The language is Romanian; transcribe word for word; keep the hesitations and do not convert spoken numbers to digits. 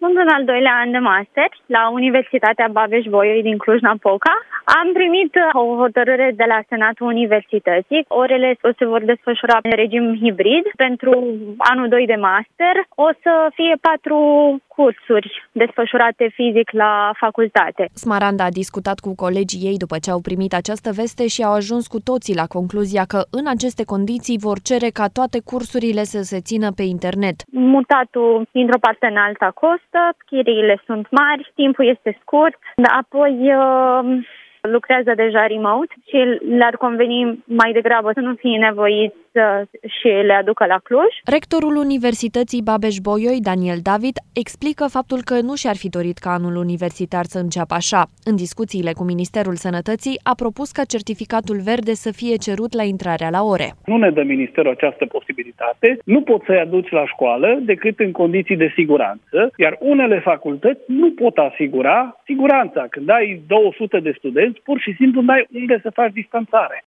Sunt în al doilea an de master la Universitatea Babeș-Bolyai din Cluj-Napoca. Am primit o hotărâre de la Senatul Universității. Orele se vor desfășura în regim hibrid. Pentru anul doi de master o să fie patru cursuri desfășurate fizic la facultate. Smaranda a discutat cu colegii ei după ce au primit această veste și au ajuns cu toții la concluzia că în aceste condiții vor cere ca toate cursurile să se țină pe internet. Mutatul dintr-o parte în alta costă, chiriile sunt mari, timpul este scurt, apoi lucrează deja remote și le-ar conveni mai degrabă să nu fie nevoiți și le aducă la Cluj. Rectorul Universității Babeș-Bolyai, Daniel David, explică faptul că nu și-ar fi dorit ca anul universitar să înceapă așa. În discuțiile cu Ministerul Sănătății a propus ca certificatul verde să fie cerut la intrarea la ore. Nu ne dă Ministerul această posibilitate, nu poți să-i aduci la școală decât în condiții de siguranță, iar unele facultăți nu pot asigura siguranța. Când ai două sute de studenți, pur și simplu n-ai unde să faci distanțare.